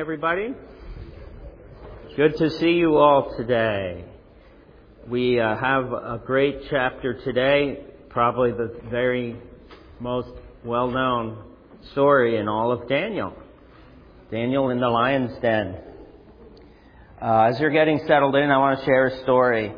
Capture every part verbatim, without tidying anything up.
everybody. Good to see you all today. We uh, have a great chapter today, probably the very most well-known story in all of Daniel. Daniel in the lion's den. Uh, as you're getting settled in, I want to share a story.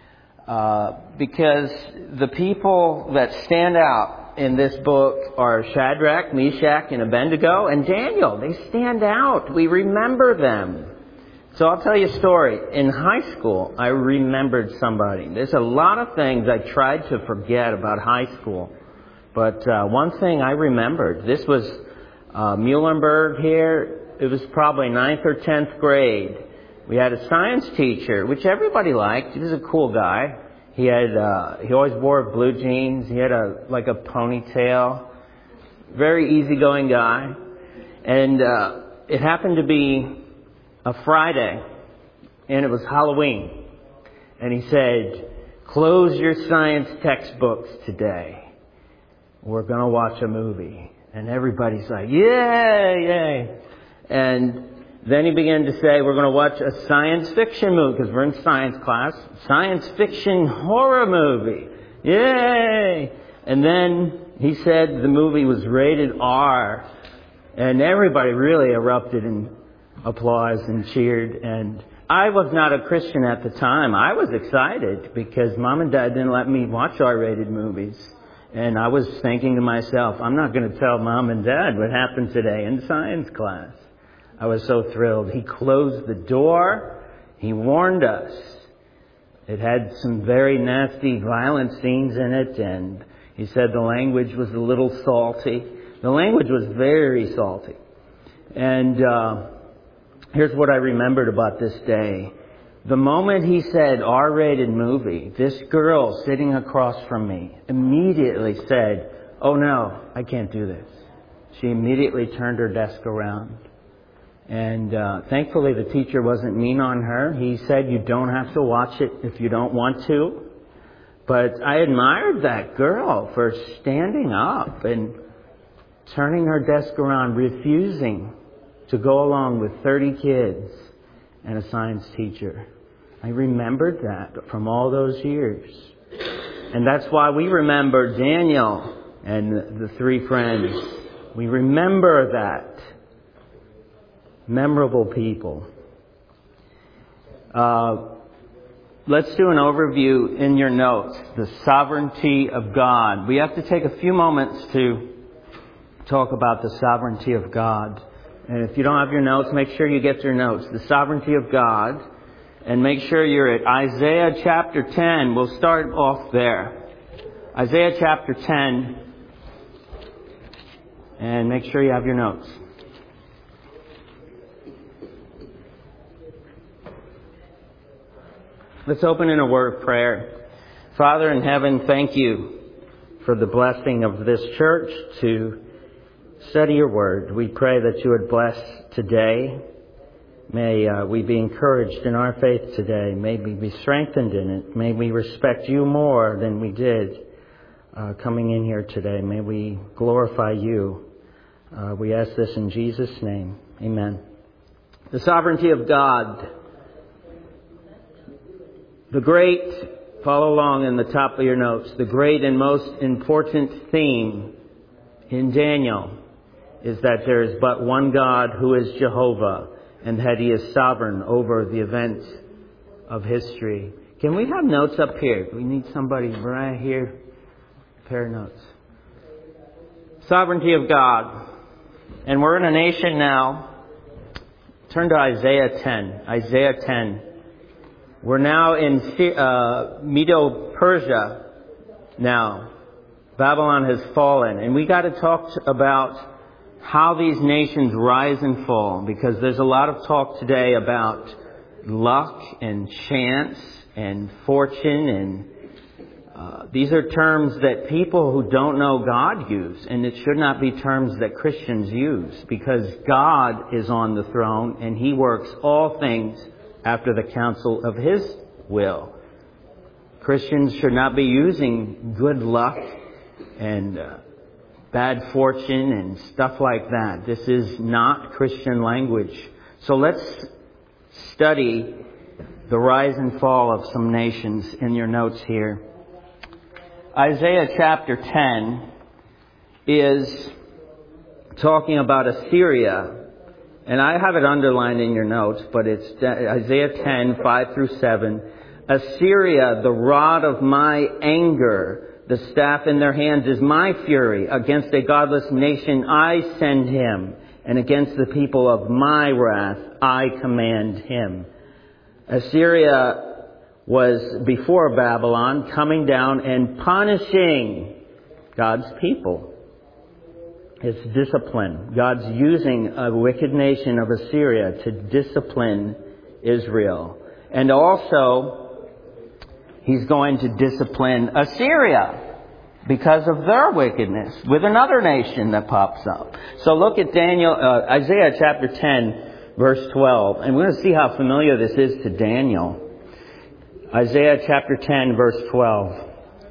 Uh, because the people that stand out in this book are Shadrach, Meshach, and Abednego, and Daniel. They stand out. We remember them. So I'll tell you a story. In high school, I remembered somebody. There's a lot of things I tried to forget about high school. But uh, one thing I remembered, this was uh, Muhlenberg here. It was probably ninth or tenth grade. We had a science teacher, which everybody liked. He was a cool guy. He had, uh, he always wore blue jeans. He had a, like a ponytail. Very easygoing guy. And, uh, it happened to be a Friday. And it was Halloween. And he said, close your science textbooks today. We're gonna watch a movie. And everybody's like, yay, yay. And then he began to say, we're going to watch a science fiction movie, because we're in science class. Science fiction horror movie. Yay! And then he said the movie was rated R. And everybody really erupted in applause and cheered. And I was not a Christian at the time. I was excited because Mom and Dad didn't let me watch R-rated movies. And I was thinking to myself, I'm not going to tell Mom and Dad what happened today in science class. I was so thrilled. He closed the door. He warned us. It had some very nasty, violent scenes in it, and he said the language was a little salty. The language was very salty. And uh, here's what I remembered about this day. The moment he said R-rated movie, this girl sitting across from me immediately said, oh no, I can't do this. She immediately turned her desk around. And uh, thankfully the teacher wasn't mean on her. He said you don't have to watch it if you don't want to. But I admired that girl for standing up and turning her desk around, refusing to go along with thirty kids and a science teacher. I remembered that from all those years. And that's why we remember Daniel and the three friends. We remember that. Memorable people. Uh, let's do an overview in your notes. The sovereignty of God. We have to take a few moments to talk about the sovereignty of God. And if you don't have your notes, make sure you get your notes. The sovereignty of God. And make sure you're at Isaiah chapter ten. We'll start off there. Isaiah chapter ten. And make sure you have your notes. Let's open in a word of prayer. Father in heaven, thank you for the blessing of this church to study your word. We pray that you would bless today. May uh, we be encouraged in our faith today. May we be strengthened in it. May we respect you more than we did uh, coming in here today. May we glorify you. Uh, we ask this in Jesus' name. Amen. The sovereignty of God. The great, follow along in the top of your notes, the great and most important theme in Daniel is that there is but one God who is Jehovah and that He is sovereign over the events of history. Can we have notes up here? We need somebody right here. Pair of notes. Sovereignty of God. And we're in a nation now. Turn to Isaiah ten. Isaiah ten. We're now in uh, Medo-Persia now. Babylon has fallen. And we got to talk about how these nations rise and fall. Because there's a lot of talk today about luck and chance and fortune. And uh, these are terms that people who don't know God use. And it should not be terms that Christians use. Because God is on the throne and He works all things after the counsel of His will. Christians should not be using good luck and uh, bad fortune and stuff like that. This is not Christian language. So let's study the rise and fall of some nations in your notes here. Isaiah chapter ten is talking about Assyria. And I have it underlined in your notes, but it's Isaiah ten, five through seven. Assyria, the rod of my anger, the staff in their hands is my fury. Against a godless nation I send him, and against the people of my wrath I command him. Assyria was before Babylon, coming down and punishing God's people. It's discipline. God's using a wicked nation of Assyria to discipline Israel. And also, He's going to discipline Assyria because of their wickedness with another nation that pops up. So look at Daniel, uh, Isaiah chapter ten, verse twelve. And we're going to see how familiar this is to Daniel. Isaiah chapter ten, verse twelve.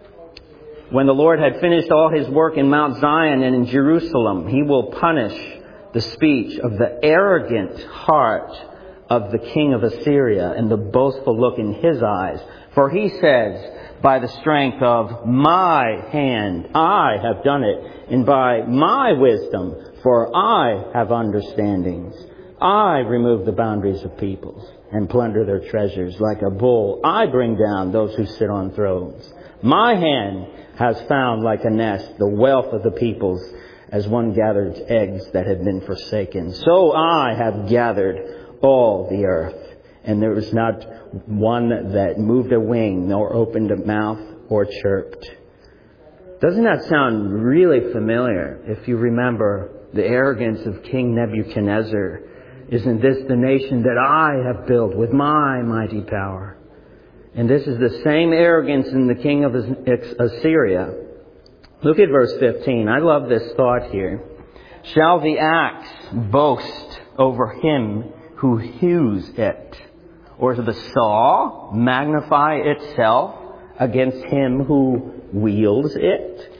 When the Lord had finished all His work in Mount Zion and in Jerusalem, He will punish the speech of the arrogant heart of the king of Assyria and the boastful look in his eyes. For he says, by the strength of my hand I have done it, and by my wisdom, for I have understandings. I remove the boundaries of peoples and plunder their treasures. Like a bull, I bring down those who sit on thrones. My hand has found like a nest the wealth of the peoples, as one gathers eggs that had been forsaken. So I have gathered all the earth, and there was not one that moved a wing, nor opened a mouth, or chirped. Doesn't that sound really familiar if you remember the arrogance of King Nebuchadnezzar? Isn't this the nation that I have built with my mighty power? And this is the same arrogance in the king of Assyria. Look at verse fifteen. I love this thought here. Shall the axe boast over him who hews it? Or the saw magnify itself against him who wields it?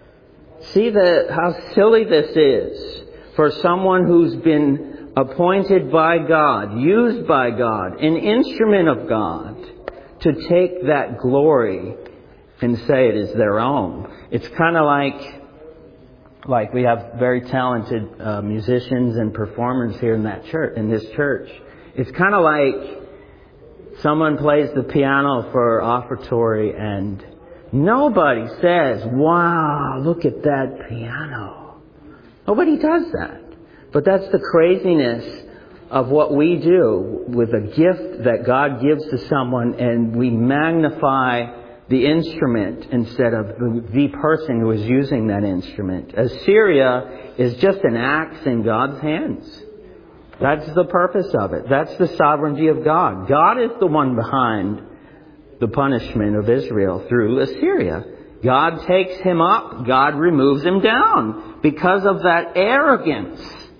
See the, how silly this is for someone who's been appointed by God, used by God, an instrument of God, to take that glory and say it is their own. It's kind of like, like we have very talented uh, musicians and performers here in that church, in this church. It's kind of like someone plays the piano for offertory and nobody says, wow, look at that piano. Nobody does that. But that's the craziness of what we do with a gift that God gives to someone, and we magnify the instrument instead of the, the person who is using that instrument. Assyria is just an axe in God's hands. That's the purpose of it. That's the sovereignty of God. God is the one behind the punishment of Israel through Assyria. God takes him up. God removes him down. Because of that arrogance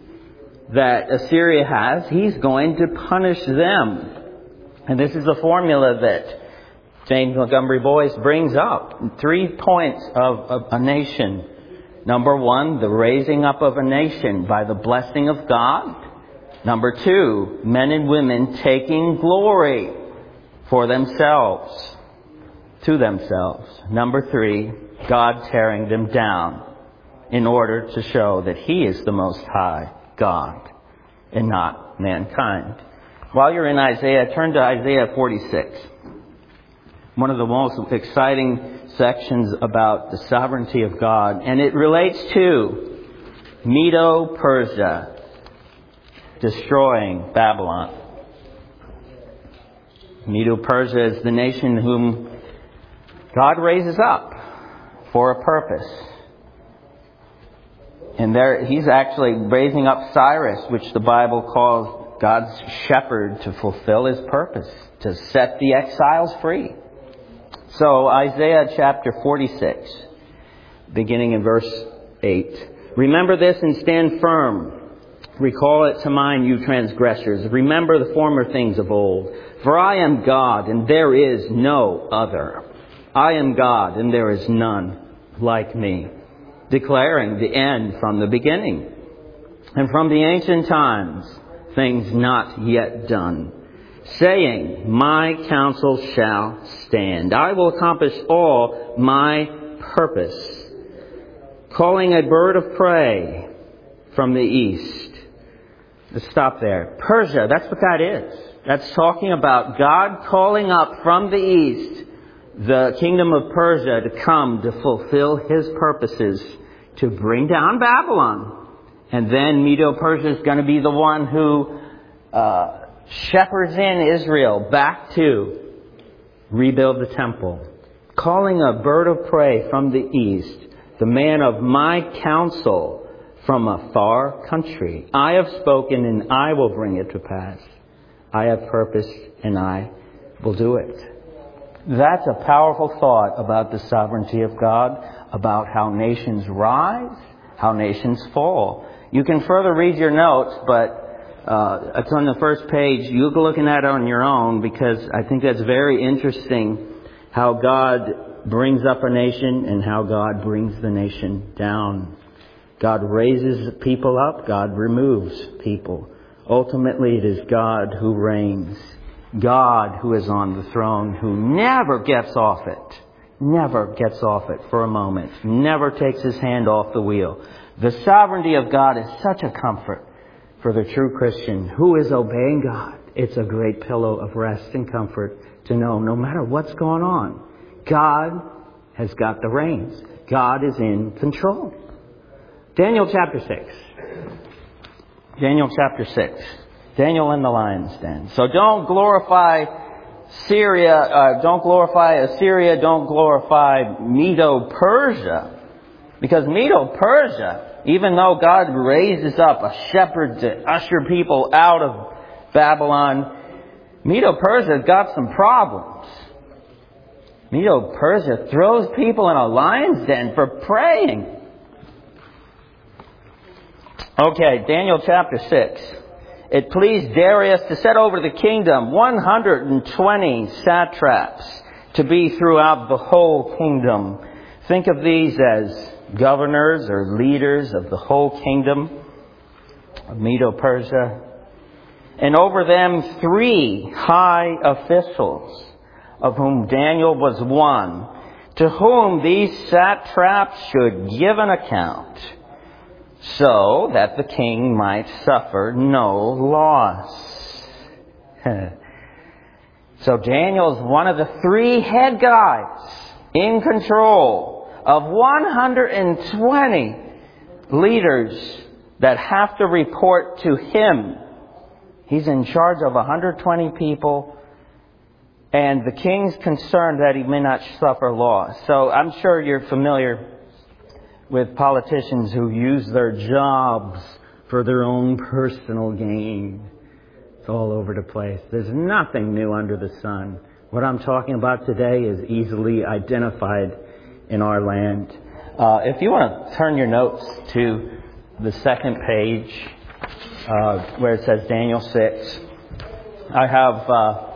that Assyria has, He's going to punish them. And this is the formula that James Montgomery Boyce brings up. Three points of, of a nation. Number one, the raising up of a nation by the blessing of God. Number two, men and women taking glory for themselves, to themselves. Number three, God tearing them down in order to show that He is the Most High God and not mankind. While you're in Isaiah, turn to Isaiah forty-six. One of the most exciting sections about the sovereignty of God. And it relates to Medo-Persia destroying Babylon. Medo-Persia is the nation whom God raises up for a purpose. And there, He's actually raising up Cyrus, which the Bible calls God's shepherd, to fulfill His purpose, to set the exiles free. So Isaiah chapter forty-six, beginning in verse eight. Remember this and stand firm. Recall it to mind, you transgressors. Remember the former things of old. For I am God, and there is no other. I am God, and there is none like me, declaring the end from the beginning. And from the ancient times, things not yet done, saying, my counsel shall stand. I will accomplish all my purpose. Calling a bird of prey from the east. Let's stop there. Persia, that's what that is. That's talking about God calling up from the east the kingdom of Persia to come to fulfill His purposes to bring down Babylon. And then Medo-Persia is going to be the one who uh, shepherds in Israel back to rebuild the temple. Calling a bird of prey from the east, the man of my counsel from a far country. I have spoken and I will bring it to pass. I have purposed and I will do it. That's a powerful thought about the sovereignty of God, about how nations rise, how nations fall. You can further read your notes, but uh, it's on the first page. You go looking at it on your own, because I think that's very interesting, how God brings up a nation and how God brings the nation down. God raises people up, God removes people. Ultimately, it is God who reigns. God who is on the throne, who never gets off it. Never gets off it for a moment. Never takes His hand off the wheel. The sovereignty of God is such a comfort for the true Christian who is obeying God. It's a great pillow of rest and comfort to know no matter what's going on, God has got the reins. God is in control. Daniel chapter six. Daniel chapter six. Daniel in the lion's den. So don't glorify Syria, uh, don't glorify Assyria, don't glorify Medo-Persia. Because Medo-Persia, even though God raises up a shepherd to usher people out of Babylon, Medo-Persia's got some problems. Medo-Persia throws people in a lion's den for praying. Okay, Daniel chapter six. It pleased Darius to set over the kingdom one hundred twenty satraps to be throughout the whole kingdom. Think of these as governors or leaders of the whole kingdom of Medo-Persia. And over them three high officials, of whom Daniel was one, to whom these satraps should give an account, so that the king might suffer no loss. So Daniel's one of the three head guys in control of one hundred twenty leaders that have to report to him. He's in charge of one hundred twenty people, and the king's concerned that he may not suffer loss. So I'm sure you're familiar with politicians who use their jobs for their own personal gain. It's all over the place. There's nothing new under the sun. What I'm talking about today is easily identified in our land. Uh, if you want to turn your notes to the second page, uh, where it says Daniel six, I have... Uh,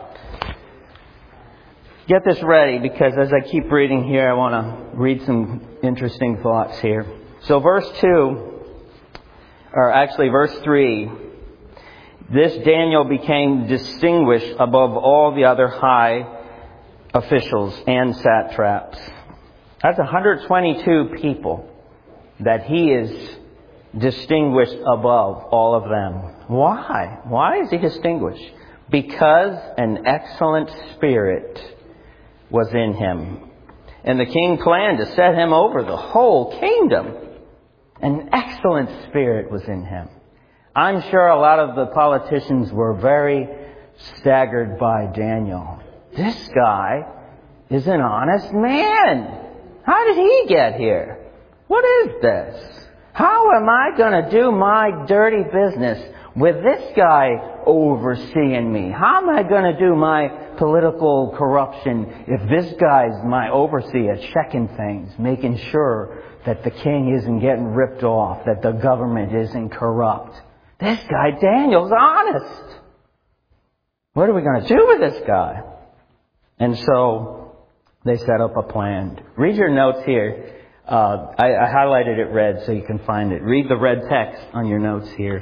Get this ready, because as I keep reading here, I want to read some interesting thoughts here. So verse two, or actually verse three, this Daniel became distinguished above all the other high officials and satraps. That's one hundred twenty-two people that he is distinguished above all of them. Why? Why is he distinguished? Because an excellent spirit was in him. And the king planned to set him over the whole kingdom. An excellent spirit was in him. I'm sure a lot of the politicians were very staggered by Daniel. This guy is an honest man. How did he get here? What is this? How am I going to do my dirty business with this guy overseeing me? How am I going to do my political corruption if this guy's my overseer, checking things, making sure that the king isn't getting ripped off, that the government isn't corrupt? This guy, Daniel's honest. What are we going to do with this guy? And so they set up a plan. Read your notes here. Uh, I, I highlighted it red so you can find it. Read the red text on your notes here.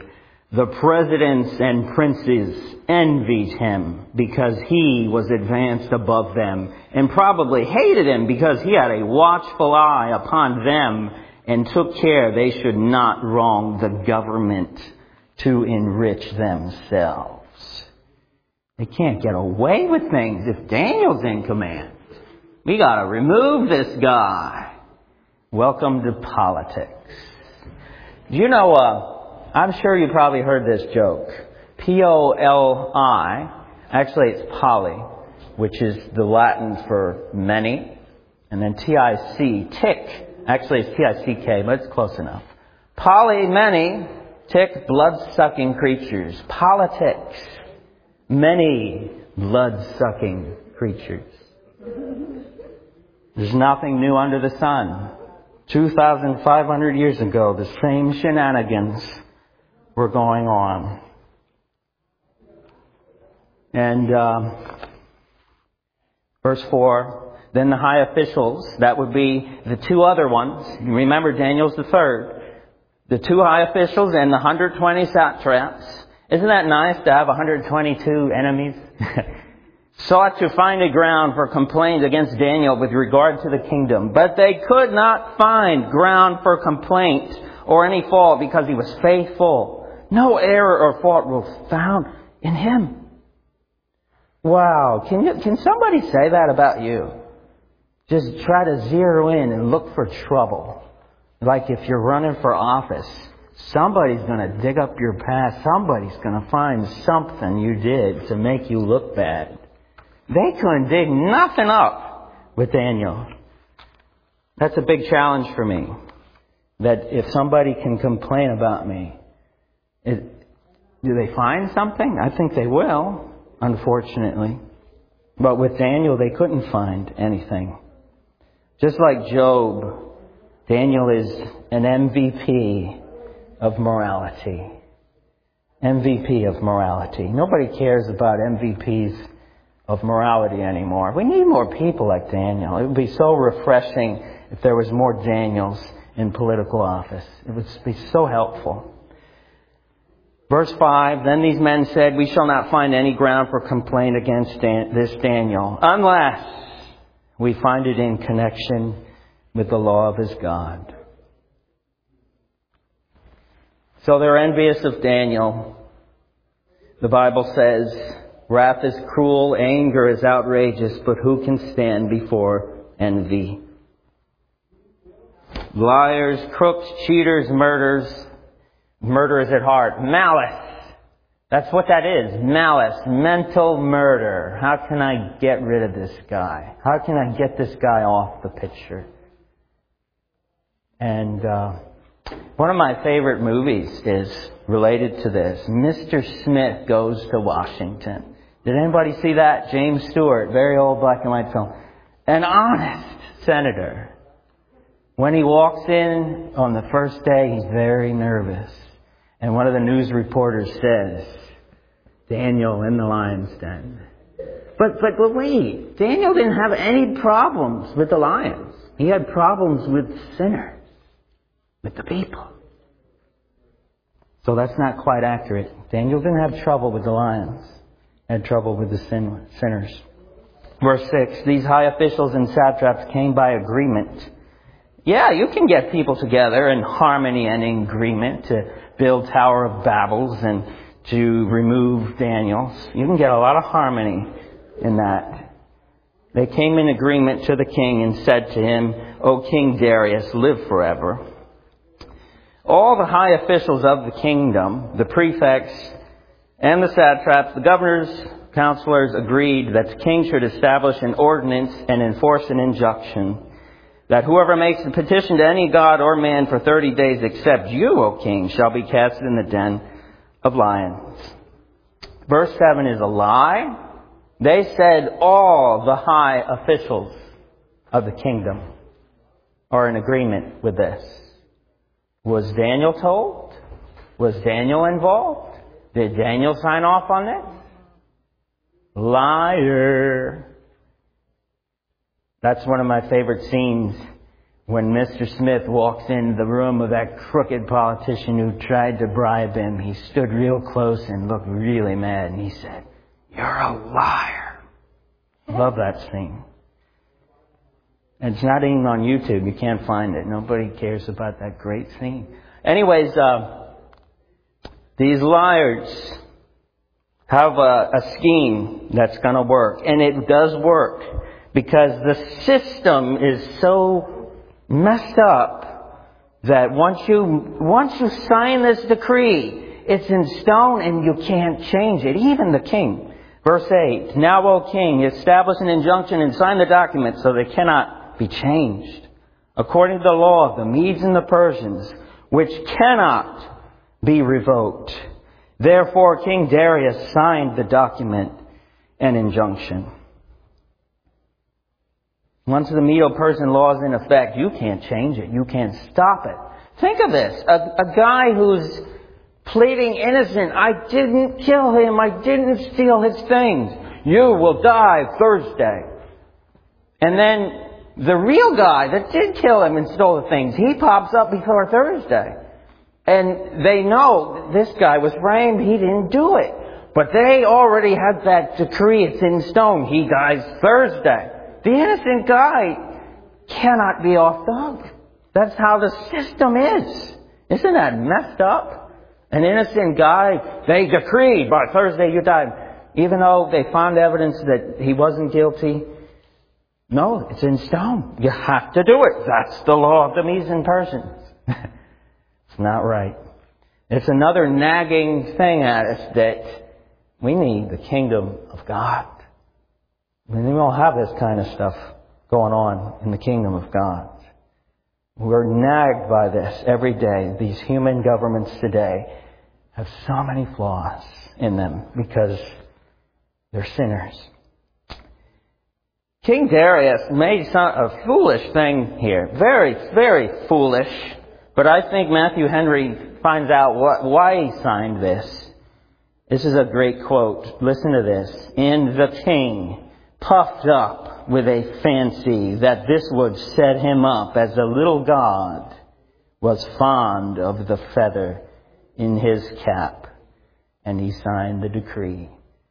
The presidents and princes envied him because he was advanced above them, and probably hated him because he had a watchful eye upon them and took care they should not wrong the government to enrich themselves. They can't get away with things if Daniel's in command. We got to remove this guy. Welcome to politics. Do you know, uh, I'm sure you probably heard this joke. P O L I, actually it's poly, which is the Latin for many. And then T I C, tick. Actually it's T I C K, but it's close enough. Poly, many, tick, blood-sucking creatures. Politics, many blood-sucking creatures. There's nothing new under the sun. two thousand five hundred years ago, the same shenanigans were going on. And um, verse four, then the high officials, that would be the two other ones. Remember, Daniel's the third. The two high officials and the one hundred twenty satraps. Isn't that nice to have one hundred twenty-two enemies? Sought to find a ground for complaint against Daniel with regard to the kingdom. But they could not find ground for complaint or any fault because he was faithful. No error or fault was found in him. Wow. Can you, can somebody say that about you? Just try to zero in and look for trouble. Like if you're running for office, somebody's going to dig up your past. Somebody's going to find something you did to make you look bad. They couldn't dig nothing up with Daniel. That's a big challenge for me. That if somebody can complain about me, it, do they find something? I think they will, unfortunately. But with Daniel, they couldn't find anything. Just like Job, Daniel is an M V P of morality. M V P of morality. Nobody cares about M V Ps of morality anymore. We need more people like Daniel. It would be so refreshing if there was more Daniels in political office. It would be so helpful. Verse five, then these men said, we shall not find any ground for complaint against Dan- this Daniel, unless we find it in connection with the law of his God. So they're envious of Daniel. The Bible says, wrath is cruel, anger is outrageous, but who can stand before envy? Liars, crooks, cheaters, murderers, murderers at heart, malice. That's what that is, malice, mental murder. How can I get rid of this guy? How can I get this guy off the picture? And uh, one of my favorite movies is related to this. Mister Smith Goes to Washington. Did anybody see that? James Stewart, very old black and white film. An honest senator. When he walks in on the first day, he's very nervous. And one of the news reporters says, Daniel in the lion's den. But, but, but wait, Daniel didn't have any problems with the lions. He had problems with sinners, with the people. So that's not quite accurate. Daniel didn't have trouble with the lions. Had trouble with the sin, sinners. Verse six, these high officials and satraps came by agreement. Yeah, you can get people together in harmony and in agreement to build Tower of Babels and to remove Daniel. You can get a lot of harmony in that. They came in agreement to the king and said to him, O King Darius, live forever. All the high officials of the kingdom, the prefects, and the satraps, the governors, counselors agreed that the king should establish an ordinance and enforce an injunction that whoever makes a petition to any god or man for thirty days except you, O king, shall be cast in the den of lions. Verse seven is a lie. They said all the high officials of the kingdom are in agreement with this. Was Daniel told? Was Daniel involved? Did Daniel sign off on this? Liar. That's one of my favorite scenes when Mister Smith walks into the room of that crooked politician who tried to bribe him, he stood real close and looked really mad, and he said, "You're a liar." I love that scene. It's not even on YouTube. You can't find it. Nobody cares about that great scene. Anyways, uh, these liars have a, a scheme that's going to work. And it does work because the system is so messed up that once you, once you sign this decree, it's in stone and you can't change it. Even the king. Verse eight, "Now, O king, establish an injunction and sign the document so they cannot be changed, according to the law of the Medes and the Persians, which cannot be revoked." Therefore, King Darius signed the document and injunction. Once the Medo-Persian law is in effect, you can't change it. You can't stop it. Think of this. A, a guy who's pleading innocent. "I didn't kill him. I didn't steal his things. You will die Thursday." And then the real guy that did kill him and stole the things, he pops up before Thursday. And they know this guy was framed. He didn't do it. But they already had that decree. It's in stone. He dies Thursday. The innocent guy cannot be off the hook. That's how the system is. Isn't that messed up? An innocent guy, they decreed by Thursday you died. Even though they found evidence that he wasn't guilty. No, it's in stone. You have to do it. That's the law of the Medes and Persians. It's not right. It's another nagging thing at us that we need the kingdom of God. We don't have this kind of stuff going on in the kingdom of God. We're nagged by this every day. These human governments today have so many flaws in them because they're sinners. King Darius made some, a foolish thing here. Very, very foolish. But I think Matthew Henry finds out what, why he signed this. This is a great quote. Listen to this. "And the king, puffed up with a fancy that this would set him up as a little god, was fond of the feather in his cap, and he signed the decree."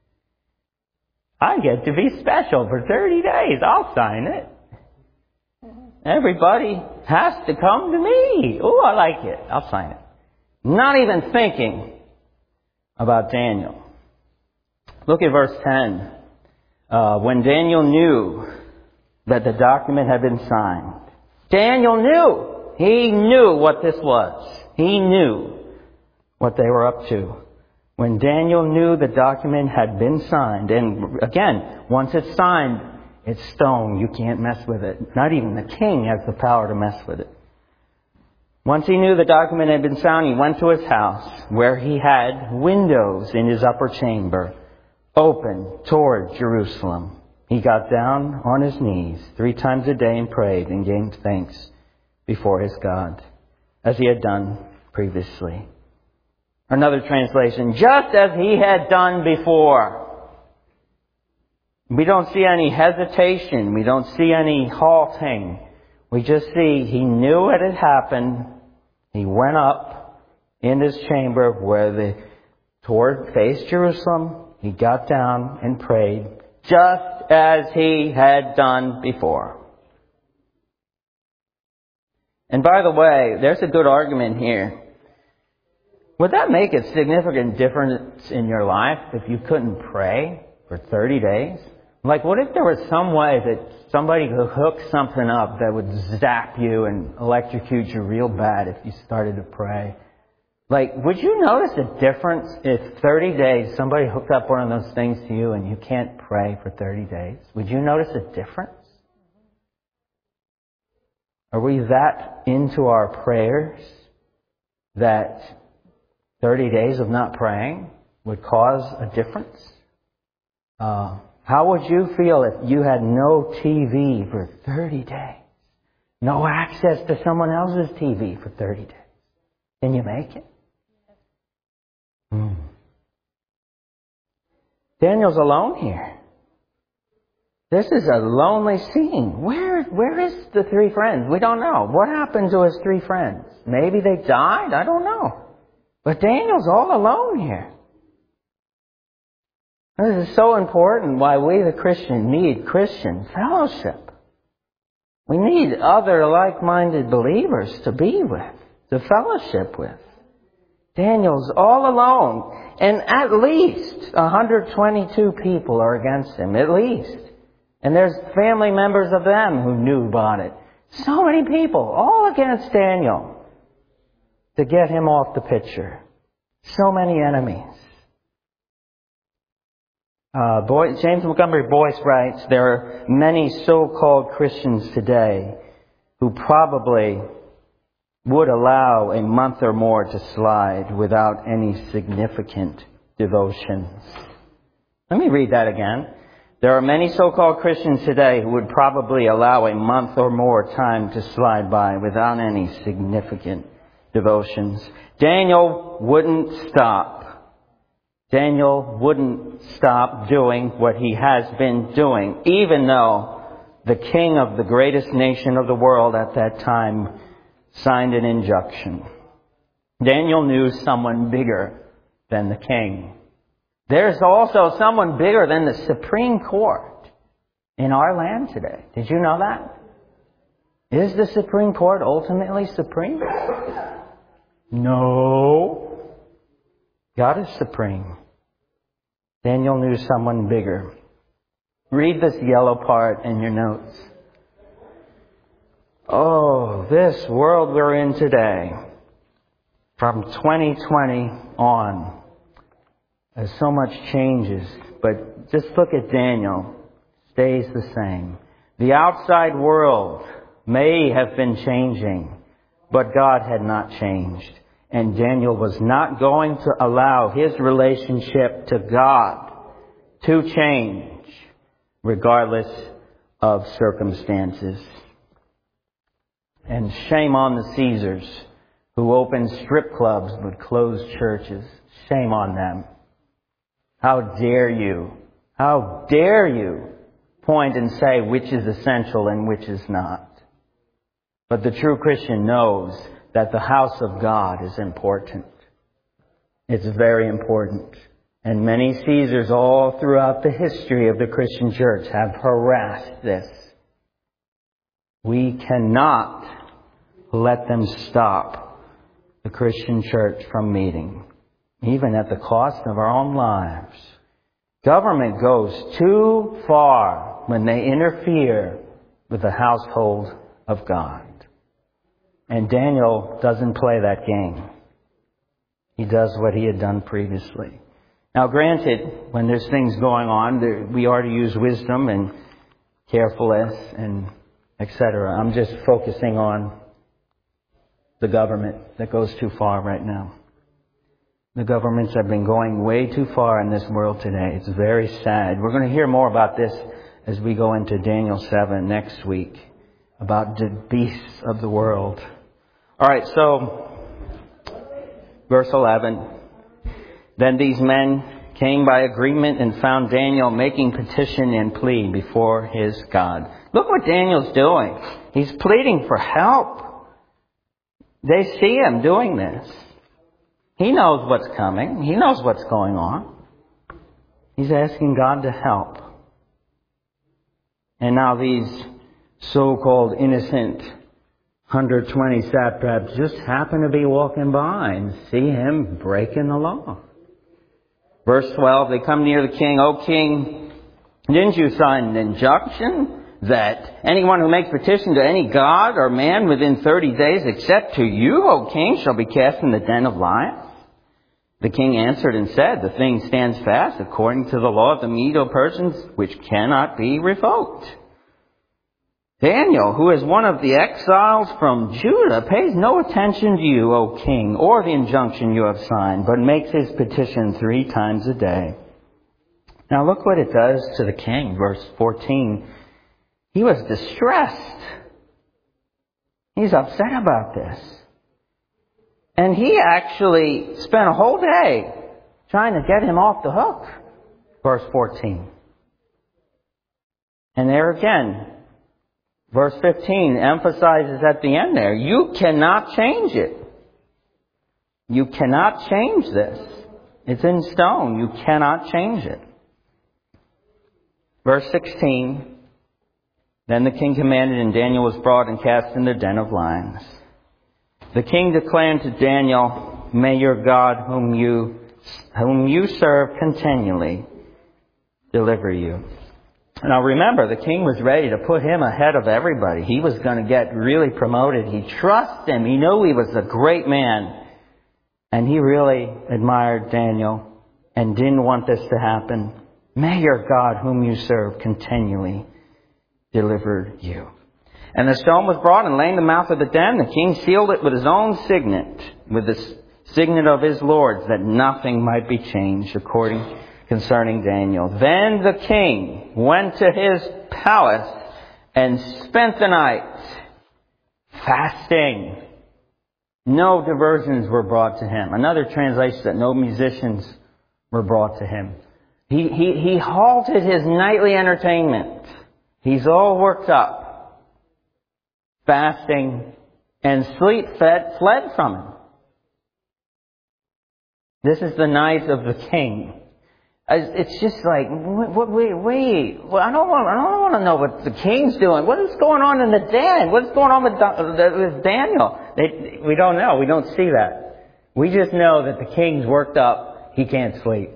I get to be special for thirty days. I'll sign it. Everybody has to come to me. Oh, I like it. I'll sign it. Not even thinking about Daniel. Look at verse ten. Uh, when Daniel knew that the document had been signed. Daniel knew. He knew what this was. He knew what they were up to. When Daniel knew the document had been signed, and again, once it's signed, it's stone. You can't mess with it. Not even the king has the power to mess with it. Once he knew the document had been signed, he went to his house, where he had windows in his upper chamber, open toward Jerusalem. He got down on his knees three times a day and prayed and gave thanks before his God, as he had done previously. Another translation, just as he had done before. We don't see any hesitation. We don't see any halting. We just see he knew it had happened. He went up in his chamber where the toward faced Jerusalem. He got down and prayed just as he had done before. And by the way, there's a good argument here. Would that make a significant difference in your life if you couldn't pray for thirty days? Like, what if there was some way that somebody could hook something up that would zap you and electrocute you real bad if you started to pray? Like, would you notice a difference if thirty days somebody hooked up one of those things to you and you can't pray for thirty days? Would you notice a difference? Are we that into our prayers that thirty days of not praying would cause a difference? Uh, how would you feel if you had no T V for thirty days? No access to someone else's T V for thirty days? Can you make it? Hmm. Daniel's alone here. This is a lonely scene. Where, where is the three friends? We don't know. What happened to his three friends? Maybe they died? I don't know. But Daniel's all alone here. This is so important why we, the Christian, need Christian fellowship. We need other like-minded believers to be with, to fellowship with. Daniel's all alone. And at least one hundred twenty-two people are against him. At least. And there's family members of them who knew about it. So many people, all against Daniel, to get him off the picture. So many enemies. Uh, Boy, James Montgomery Boyce writes, there are many so-called Christians today who probably would allow a month or more to slide without any significant devotions. Let me read that again. There are many so-called Christians today who would probably allow a month or more time to slide by without any significant devotions. Daniel wouldn't stop. Daniel wouldn't stop doing what he has been doing, even though the king of the greatest nation of the world at that time signed an injunction. Daniel knew someone bigger than the king. There's also someone bigger than the Supreme Court in our land today. Did you know that? Is the Supreme Court ultimately supreme? No. God is supreme. Daniel knew someone bigger. Read this yellow part in your notes. Oh, this world we're in today, from twenty twenty on, as so much changes, but just look at Daniel. Stays the same. The outside world may have been changing, but God had not changed. And Daniel was not going to allow his relationship to God to change, regardless of circumstances. And shame on the Caesars who opened strip clubs but closed churches. Shame on them. How dare you, how dare you point and say which is essential and which is not. But the true Christian knows that the house of God is important. It's very important. And many Caesars all throughout the history of the Christian church have harassed this. We cannot let them stop the Christian church from meeting, even at the cost of our own lives. Government goes too far when they interfere with the household of God. And Daniel doesn't play that game. He does what he had done previously. Now granted, when there's things going on, there, we are to use wisdom and carefulness and et cetera. I'm just focusing on the government that goes too far right now. The governments have been going way too far in this world today. It's very sad. We're going to hear more about this as we go into Daniel seven next week, about the beasts of the world. All right, so verse eleven. Then these men came by agreement and found Daniel making petition and plea before his God. Look what Daniel's doing. He's pleading for help. They see him doing this. He knows what's coming. He knows what's going on. He's asking God to help. And now these so-called innocent one hundred twenty satraps just happen to be walking by and see him breaking the law. Verse twelve, they come near the king. O king, didn't you sign an injunction that anyone who makes petition to any god or man within thirty days except to you, O king, shall be cast in the den of lions? The king answered and said, the thing stands fast according to the law of the Medo-Persians, which cannot be revoked. Daniel, who is one of the exiles from Judah, pays no attention to you, O king, or the injunction you have signed, but makes his petition three times a day. Now look what it does to the king, verse fourteen. He was distressed. He's upset about this. And he actually spent a whole day trying to get him off the hook. Verse fourteen. And there again, verse fifteen emphasizes at the end there, you cannot change it. You cannot change this. It's in stone. You cannot change it. Verse sixteen, then the king commanded, and Daniel was brought and cast in the den of lions. The king declared to Daniel, may your God, whom you, whom you serve continually, deliver you. Now remember, the king was ready to put him ahead of everybody. He was going to get really promoted. He trusted him. He knew he was a great man. And he really admired Daniel and didn't want this to happen. May your God, whom you serve, continually deliver you. And the stone was brought and lay in the mouth of the den. The king sealed it with his own signet, with the signet of his lords, that nothing might be changed according concerning Daniel. Then the king went to his palace and spent the night fasting. No diversions were brought to him. Another translation that no musicians were brought to him. He, he, he halted his nightly entertainment. He's all worked up, fasting, and sleep fed, fled from him. This is the night of the king. It's just like, wait, wait, wait. Well, I don't want, I don't want to know what the king's doing. What is going on in the den? What's going on with, with Daniel? They, we don't know. We don't see that. We just know that the king's worked up. He can't sleep.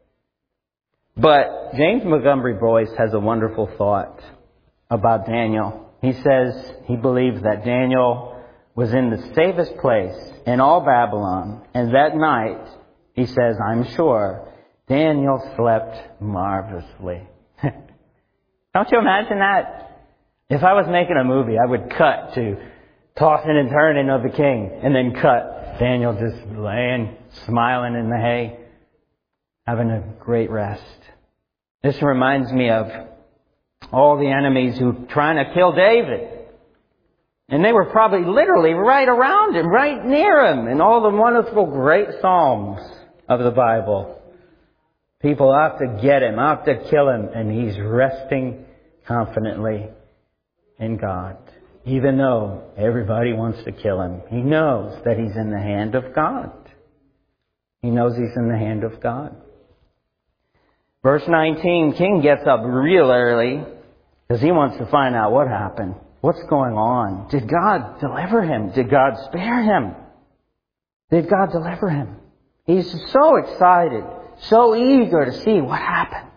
But James Montgomery Boyce has a wonderful thought about Daniel. He says he believes that Daniel was in the safest place in all Babylon. And that night, he says, I'm sure, Daniel slept marvelously. Don't you imagine that? If I was making a movie, I would cut to tossing and turning of the king, and then cut Daniel just laying, smiling in the hay, having a great rest. This reminds me of all the enemies who were trying to kill David. And they were probably literally right around him, right near him, in all the wonderful great Psalms of the Bible. People out to get him, out to kill him, and he's resting confidently in God. Even though everybody wants to kill him, he knows that he's in the hand of God. He knows he's in the hand of God. Verse nineteen, king gets up real early because he wants to find out what happened. What's going on? Did God deliver him? Did God spare him? Did God deliver him? He's so excited, so eager to see what happened.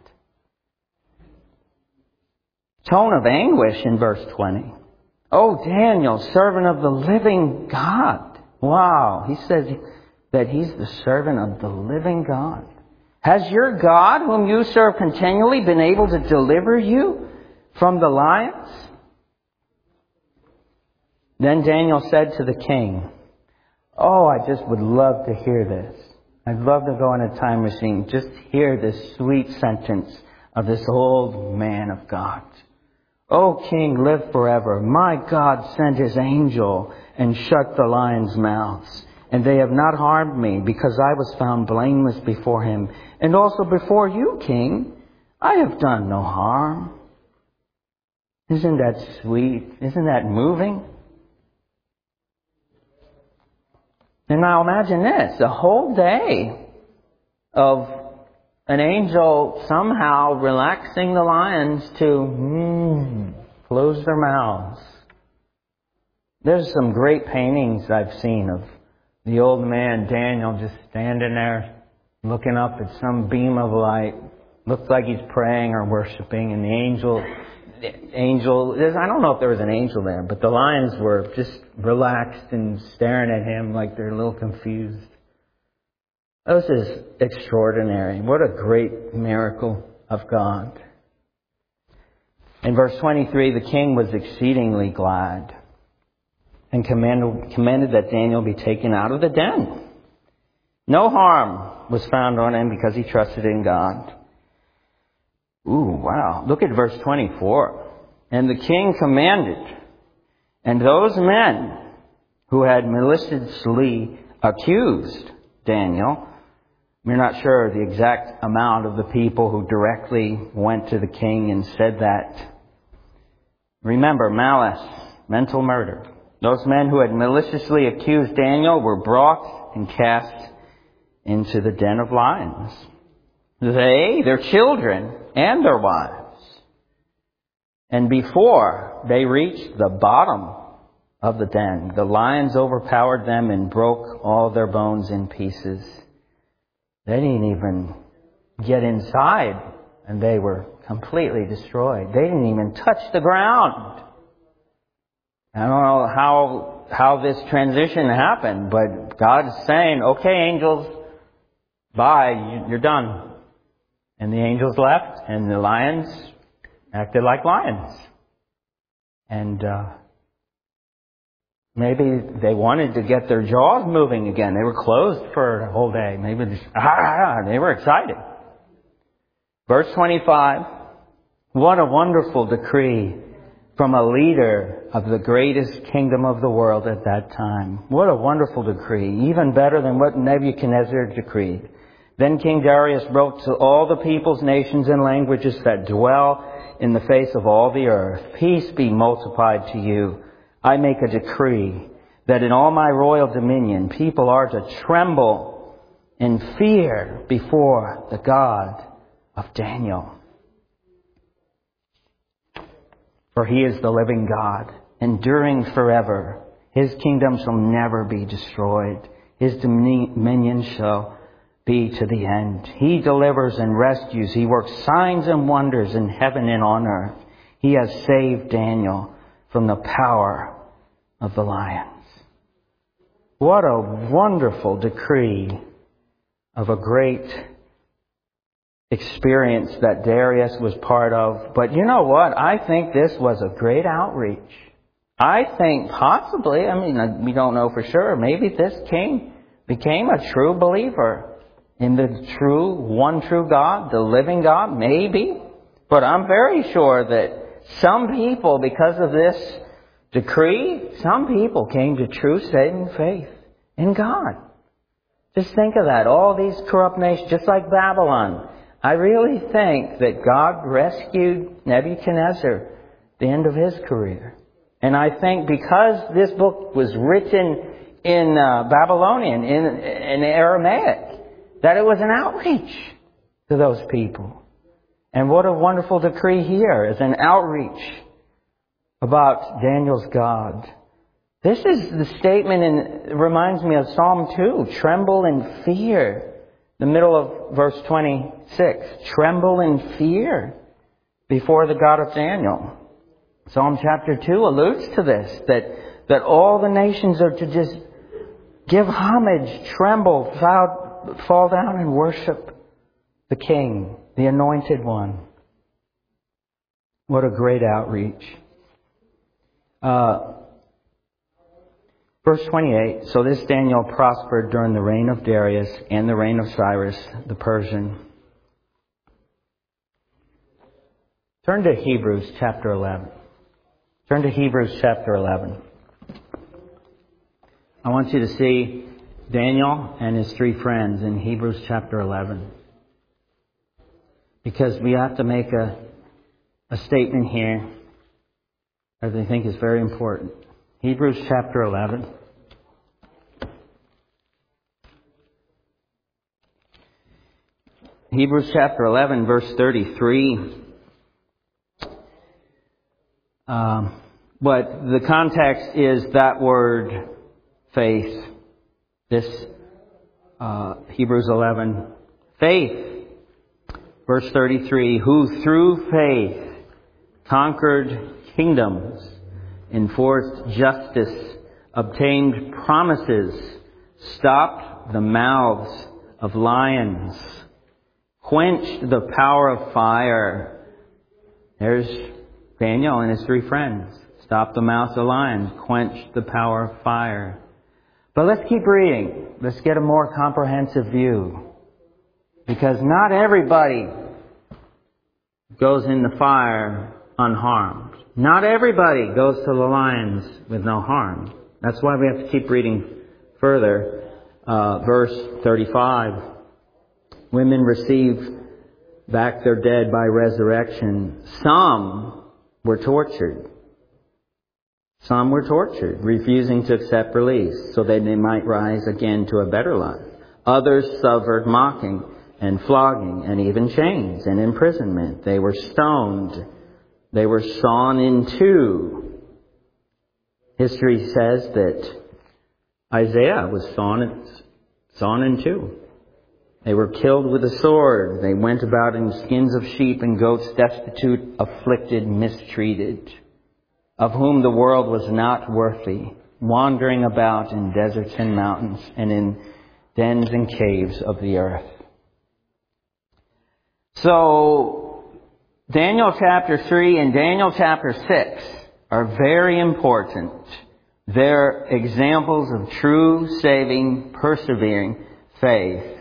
Tone of anguish in verse twenty. Oh, Daniel, servant of the living God. Wow, he says that he's the servant of the living God. Has your God, whom you serve continually, been able to deliver you from the lions? Then Daniel said to the king, oh, I just would love to hear this. I'd love to go in a time machine, just hear this sweet sentence of this old man of God. O king, live forever. My God sent his angel and shut the lions' mouths. And they have not harmed me, because I was found blameless before him. And also before you, king, I have done no harm. Isn't that sweet? Isn't that moving? And now imagine this, a whole day of an angel somehow relaxing the lions to mm, close their mouths. There's some great paintings I've seen of the old man Daniel just standing there looking up at some beam of light. Looks like he's praying or worshiping, and the angel, the angel, I don't know if there was an angel there, but the lions were just relaxed and staring at him like they're a little confused. This is extraordinary. What a great miracle of God. In verse twenty-three, the king was exceedingly glad and commanded, commanded that Daniel be taken out of the den. No harm was found on him because he trusted in God. Ooh, wow. Look at verse twenty-four. And the king commanded, and those men who had maliciously accused Daniel, we're not sure the exact amount of the people who directly went to the king and said that Remember, malice, mental murder. Those men who had maliciously accused Daniel were brought and cast into the den of lions. They, their children, and their wives. And before they reached the bottom of the den, the lions overpowered them and broke all their bones in pieces. They didn't even get inside, and they were completely destroyed. They didn't even touch the ground. I don't know how how this transition happened, but God's saying, okay, angels, bye, you're done. And the angels left, and the lions acted like lions. And uh, maybe they wanted to get their jaws moving again. They were closed for a whole day. Maybe just, ah, they were excited. Verse twenty-five, what a wonderful decree from a leader of the greatest kingdom of the world at that time. What a wonderful decree, even better than what Nebuchadnezzar decreed. Then King Darius wrote to all the peoples, nations, and languages that dwell in the face of all the earth, peace be multiplied to you. I make a decree that in all my royal dominion people are to tremble in fear before the God of Daniel. For he is the living God, enduring forever. His kingdom shall never be destroyed. His dominion shall be to the end. He delivers and rescues. He works signs and wonders in heaven and on earth. He has saved Daniel from the power of the lions. What a wonderful decree of a great experience that Darius was part of. But you know what? I think this was a great outreach. I think possibly, I mean, we don't know for sure, maybe this king became a true believer in the true, one true God, the living God, maybe. But I'm very sure that some people, because of this decree, some people came to true saving faith in God. Just think of that. All these corrupt nations, just like Babylon. I really think that God rescued Nebuchadnezzar at the end of his career. And I think because this book was written in uh, Babylonian, in, in Aramaic, that it was an outreach to those people. And what a wonderful decree here is an outreach about Daniel's God. This is the statement, and it reminds me of Psalm two, tremble in fear. The middle of verse twenty-six, tremble in fear before the God of Daniel. Psalm chapter two alludes to this, that, that all the nations are to just give homage, tremble, fall, fall down and worship the King, the Anointed One. What a great outreach. Uh, verse twenty-eight, so this Daniel prospered during the reign of Darius and the reign of Cyrus the Persian. Turn to Hebrews chapter eleven. Turn to Hebrews chapter eleven. I want you to see Daniel and his three friends in Hebrews chapter eleven. Because we have to make a, a statement here that I think is very important. Hebrews chapter eleven. Hebrews chapter eleven, verse thirty-three. Um, but the context is that word faith. This uh, Hebrews eleven. Faith. Verse thirty-three. Who through faith conquered kingdoms, enforced justice, obtained promises, stopped the mouths of lions, quenched the power of fire. There's Daniel and his three friends. Stopped the mouths of lions, quenched the power of fire. But let's keep reading. Let's get a more comprehensive view. Because not everybody goes in the fire unharmed. Not everybody goes to the lions with no harm. That's why we have to keep reading further. Uh, verse thirty-five. Women receive back their dead by resurrection. Some were tortured. Some were tortured, refusing to accept release so that they might rise again to a better life. Others suffered mocking and flogging and even chains and imprisonment. They were stoned. They were sawn in two. History says that Isaiah was sawn, sawn in two. They were killed with a sword. They went about in skins of sheep and goats, destitute, afflicted, mistreated, of whom the world was not worthy, wandering about in deserts and mountains and in dens and caves of the earth. So, Daniel chapter three and Daniel chapter six are very important. They're examples of true, saving, persevering faith.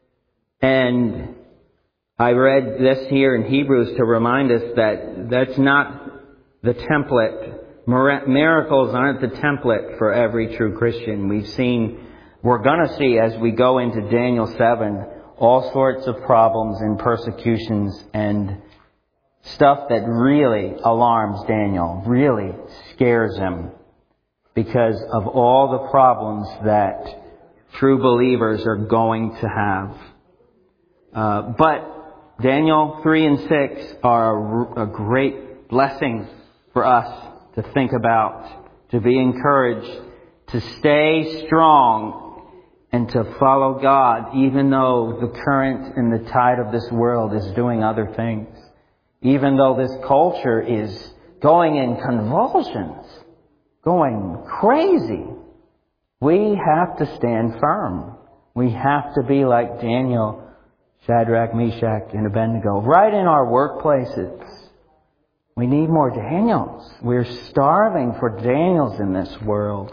And I read this here in Hebrews to remind us that that's not the template. Miracles aren't the template for every true Christian. We've seen, we're going to see as we go into Daniel seven, all sorts of problems and persecutions and stuff that really alarms Daniel, really scares him because of all the problems that true believers are going to have. Uh, but Daniel three and six are a, a great blessing for us to think about, to be encouraged, to stay strong, and to follow God, even though the current and the tide of this world is doing other things. Even though this culture is going in convulsions, going crazy, we have to stand firm. We have to be like Daniel, Shadrach, Meshach, and Abednego, right in our workplaces. We need more Daniels. We're starving for Daniels in this world.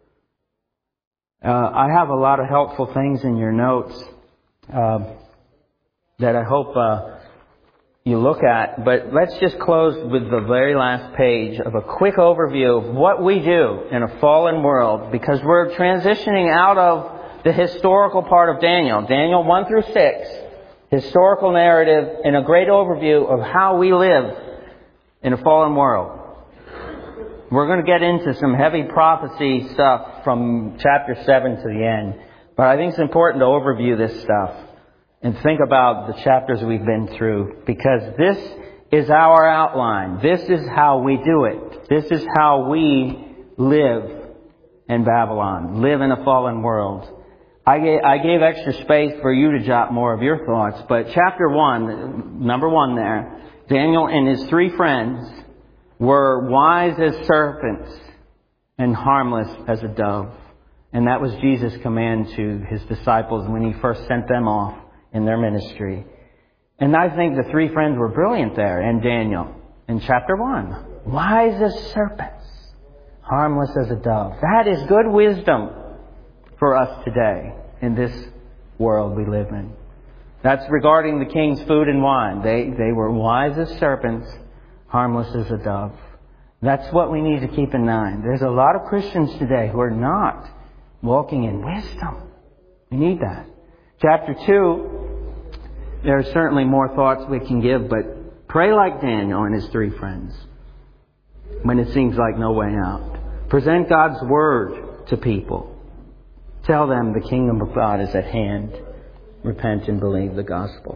Uh, I have a lot of helpful things in your notes uh, that I hope uh, you look at. But let's just close with the very last page of a quick overview of what we do in a fallen world, because we're transitioning out of the historical part of Daniel. Daniel one through six, historical narrative, and a great overview of how we live in a fallen world. We're going to get into some heavy prophecy stuff from chapter seven to the end. But I think it's important to overview this stuff and think about the chapters we've been through, because this is our outline. This is how we do it. This is how we live in Babylon, live in a fallen world. I gave, I gave extra space for you to jot more of your thoughts, but chapter one, number one there, Daniel and his three friends were wise as serpents and harmless as a dove. And that was Jesus' command to his disciples when he first sent them off in their ministry. And I think the three friends were brilliant there in Daniel in chapter one. Wise as serpents, harmless as a dove. That is good wisdom for us today in this world we live in. That's regarding the king's food and wine. They, they were wise as serpents, harmless as a dove. That's what we need to keep in mind. There's a lot of Christians today who are not walking in wisdom. We need that. Chapter two, there are certainly more thoughts we can give, but pray like Daniel and his three friends when it seems like no way out. Present God's word to people. Tell them the kingdom of God is at hand. Repent and believe the gospel.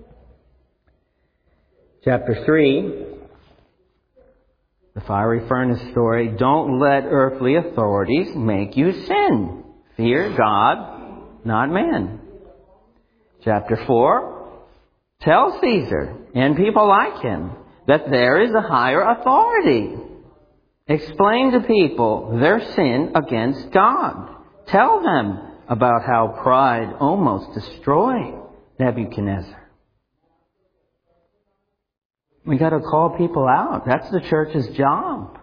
Chapter three, the fiery furnace story. Don't let earthly authorities make you sin. Fear God, not man. Chapter four, tell Caesar and people like him that there is a higher authority. Explain to people their sin against God. Tell them about how pride almost destroyed Nebuchadnezzar. We got to call people out. That's the church's job.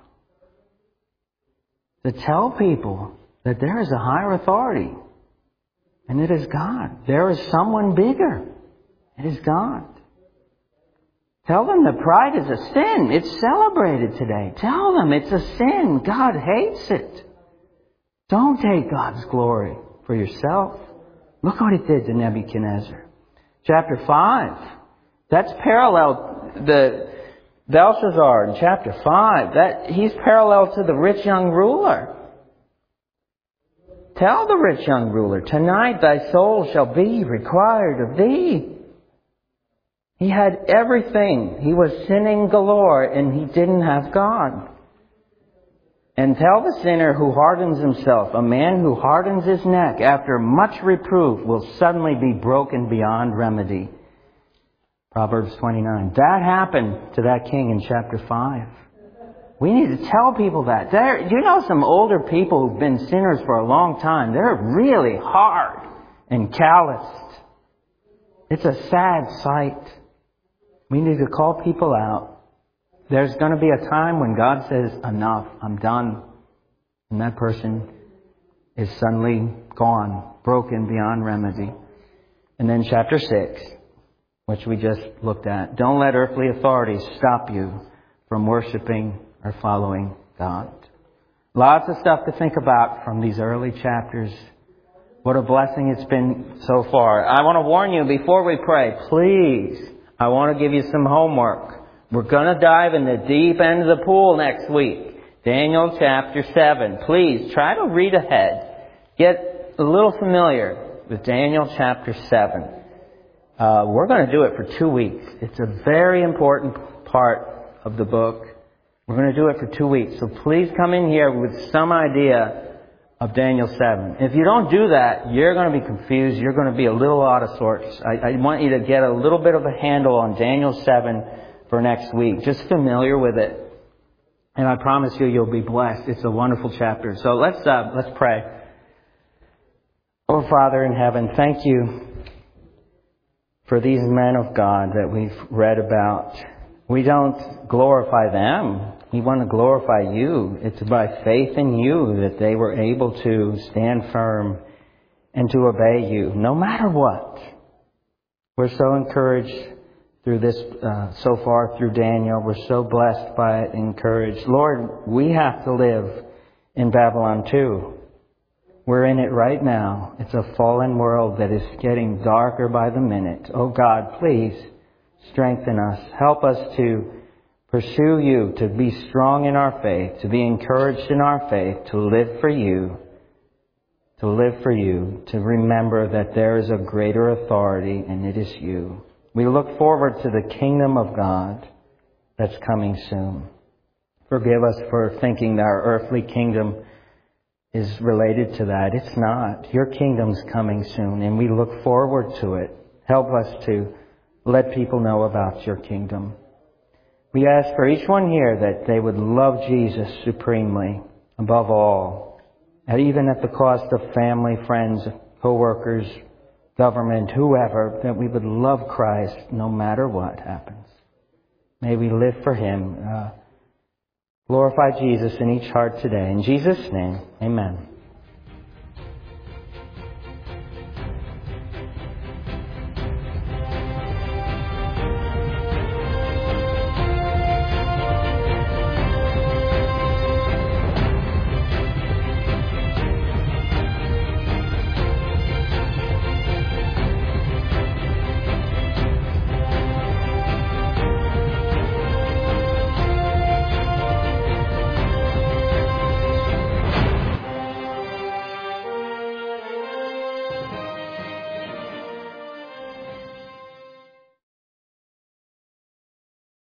To tell people that there is a higher authority. And it is God. There is someone bigger. It is God. Tell them that pride is a sin. It's celebrated today. Tell them it's a sin. God hates it. Don't take God's glory for yourself. Look what it did to Nebuchadnezzar. Chapter five. That's parallel. The Belshazzar in chapter five, that he's parallel to the rich young ruler. Tell the rich young ruler, tonight thy soul shall be required of thee. He had everything. He was sinning galore and he didn't have God. And tell the sinner who hardens himself, a man who hardens his neck after much reproof will suddenly be broken beyond remedy. Proverbs twenty-nine. That happened to that king in chapter five. We need to tell people that. There, you know some older people who've been sinners for a long time. They're really hard and calloused. It's a sad sight. We need to call people out. There's going to be a time when God says, enough, I'm done. And that person is suddenly gone, broken beyond remedy. And then chapter six, which we just looked at. Don't let earthly authorities stop you from worshiping or following God. Lots of stuff to think about from these early chapters. What a blessing it's been so far. I want to warn you before we pray, please, I want to give you some homework. We're going to dive in the deep end of the pool next week. Daniel chapter seven. Please try to read ahead. Get a little familiar with Daniel chapter seven. Uh, we're going to do it for two weeks. It's a very important part of the book. We're going to do it for two weeks. So please come in here with some idea of Daniel seven. If you don't do that, you're going to be confused. You're going to be a little out of sorts. I, I want you to get a little bit of a handle on Daniel seven for next week. Just familiar with it. And I promise you, you'll be blessed. It's a wonderful chapter. So let's, uh, let's pray. Oh, Father in heaven, thank you for these men of God that we've read about. We don't glorify them. We want to glorify you. It's by faith in you that they were able to stand firm and to obey you, no matter what. We're so encouraged through this, uh, so far through Daniel. We're so blessed by it, encouraged. Lord, we have to live in Babylon too. We're in it right now. It's a fallen world that is getting darker by the minute. Oh God, please strengthen us. Help us to pursue you, to be strong in our faith, to be encouraged in our faith, to live for you, to live for you, to remember that there is a greater authority and it is you. We look forward to the kingdom of God that's coming soon. Forgive us for thinking that our earthly kingdom is related to that. It's not. Your kingdom's coming soon and we look forward to it. Help us to let people know about your kingdom. We ask for each one here that they would love Jesus supremely, above all, and even at the cost of family, friends, co-workers, government, whoever, that we would love Christ no matter what happens. May we live for Him. Uh, glorify Jesus in each heart today. In Jesus' name, amen.